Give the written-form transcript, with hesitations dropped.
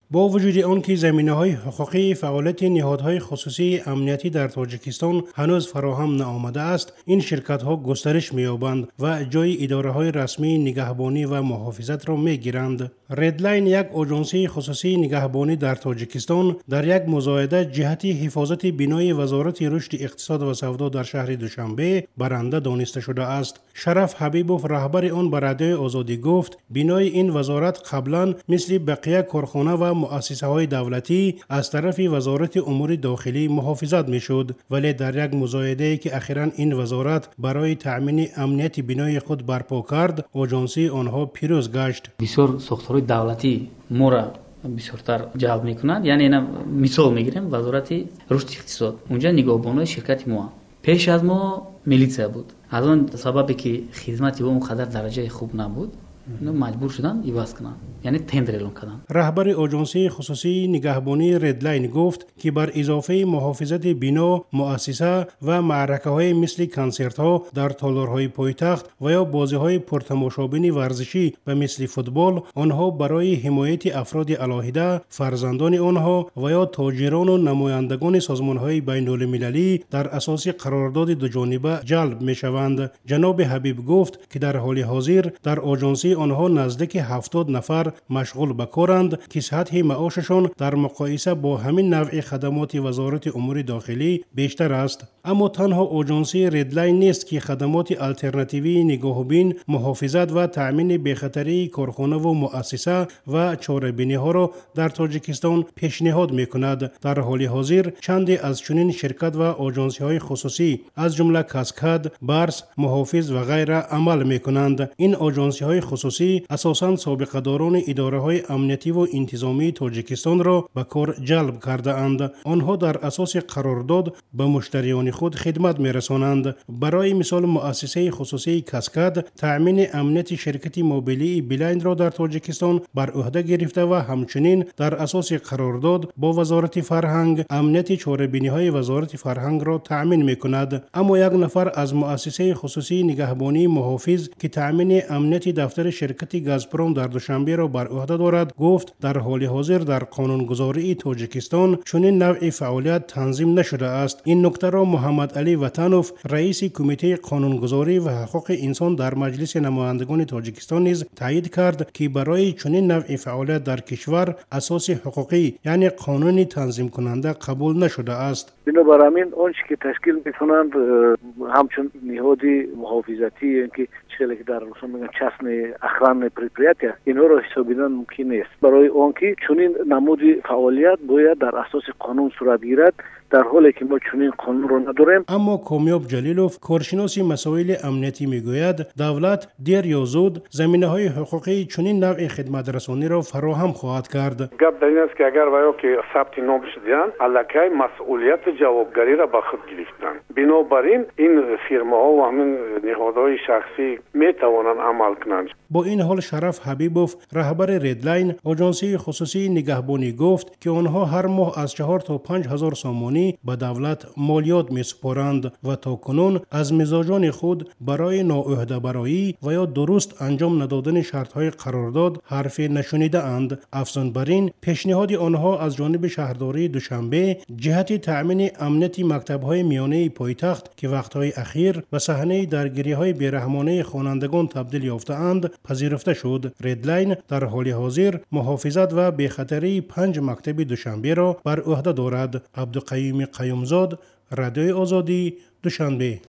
با وجود آنکه زمینه‌های حقوقی فعالیت نهادهای خصوصی امنیتی در تاجیکستان هنوز فراهم نآمده است، این شرکت‌ها گسترش می‌یابند و جای اداره‌های رسمی نگهبانی و محافظت را می‌گیرند. ردلاین، یک آژانسی خصوصی نگهبانی در تاجیکستان، در یک مزایده جهت حفاظت بینای وزارت رشد اقتصاد و سودا در شهر دوشنبه برنده دانسته شده است. شرف حبیبوف، رهبر آن، به رادیوی آزادی گفت بینای این وزارت قبلا مثل بقیه کارخانه و مؤسسه های دولتی از طرف وزارت امور داخلی محافظت می شد، ولی در یک مزایده که اخیراً این وزارت برای تأمین امنیت بینای خود برپا کرد، آژانسی آنها پیروز گشت. بسیار ساختارهای دولتی ما را بسیارتر جلب میکنند. یعنی اینا مثال میگیریم وزارت رشد اقتصاد، اونجا نگهبانی شرکت ما پیش از ما میلیسیا بود. از اون سببی که خدمتی و اونقدر درجه خوب نبود، مجبور شدن عوض کنن، یعنی تندر اعلام کردن. رهبر آژانسی خصوصی نگهبانی ردلاین گفت که بر اضافه محافظت بنا، مؤسسه و معرکه‌های مثل کنسرت‌ها در تالارهای پایتخت و یا بازی‌های پرتماشابین ورزشی و مثل فوتبال، آنها برای حمایت افراد علیحده، فرزندان آنها و یا تاجران و نمایندگان سازمان‌های بین‌المللی در اساس قرارداد دوجانبه جلب می‌شوند. جناب حبیب گفت که در حال حاضر در آژانسی آنها نزدیک 70 نفر مشغول به کارند که سطح معاششان در مقایسه با همین نوع خدمات وزارت امور داخلی بیشتر است. اما تنها آژانسی ردلاین نیست که خدمات الटरनेटिवی نگهبین، محافظت و تأمین بی‌خطری کارخانه و مؤسسه و چاره‌بینی ها را در تاجیکستان پیشنهاد می‌کند. در حال حاضر چندی از چنین شرکت و آژانسی های خصوصی از جمله کاسکاد، بارس، محافظ و غیره عمل می‌کنند. این آژانسی های خصوصی اساساً سابقه داران اداره های امنیتی و انتظامی تاجیکستان را به کار جلب کرده اند. آنها در اساس قرارداد به مشتریان خود خدمت می‌رسانند. برای مثال مؤسسه خصوصی کاسکاد تأمین امنیت شرکت موبیلی بلایند را در تاجیکستان بر عهده گرفته و همچنین در اساس قرارداد با وزارت فرهنگ امنیت چاره‌بینی های وزارت فرهنگ را تأمین می‌کند. اما یک نفر از مؤسسه خصوصی نگهبانی محافظ که تأمین امنیت دفتر شرکت گازپروم در دوشنبه را بر عهده دارد گفت در حال حاضر در قانونگذاری تاجیکستان چنین نوع فعالیت تنظیم نشده است. این نکته را محمد علی وطنوف، رئیس کمیته قانونگذاری و حقوق انسان در مجلس نمایندگان تاجیکستان نیز تایید کرد که برای چنین نوع فعالیت در کشور اساس حقوقی یعنی قانونی تنظیم کننده قبول نشده است. بنابراین آنچه که تشکیل می‌کنند همچون نهادی محافظتی که چیزی که در مثلا چسن اخران پریپریاتیا اینها را حسابیدن ممکن نیست. برای آنکه چنین نمودی فعالیت باید در اساس قانون صورت گیرد، در حالی که ما چنین قانون را نداریم. اما کامیاب جلیلوف، کارشناس مسائل امنیتی، میگوید دولت دیر یا زود زمینه‌های حقوقی چنین نوع خدمت رسانی را فراهم خواهد کرد. گپ در این است که اگر ویا که ثبت نام شدند الکی مسئولیت جوابگری را به خود گرفتند. بنابراین این فرماها و همین نهادهای شخصی می توانند عمل کنند. با این حال شرف حبیبوف، رهبر ردلاین، آژانسی خصوصی نگهبانی، گفت که آنها هر ماه از 4 تا 5 هزار سامانی به دولت مالیات می سپارند و تا کنون از مزاجان خود برای ناعهده برایی و یا درست انجام ندادن شرطهای قرارداد حرفی نشنیده اند. افزون بر این، پیشنهاد آنها از جانب شهرداری دوشنبه جهت تأمین امنیت مکتب‌های میانه پایتخت که وقت‌های اخیر به صحنه درگیری‌های بی‌رحمانه خوانندگان تبدیل یافته‌اند پذیرفته شد. ردلاین در حال حاضر محافظت و بی‌خطری 5 مکتب دوشنبه را بر عهده دارد. عبدالقیوم قیومزاد، رادیوی آزادی، دوشنبه.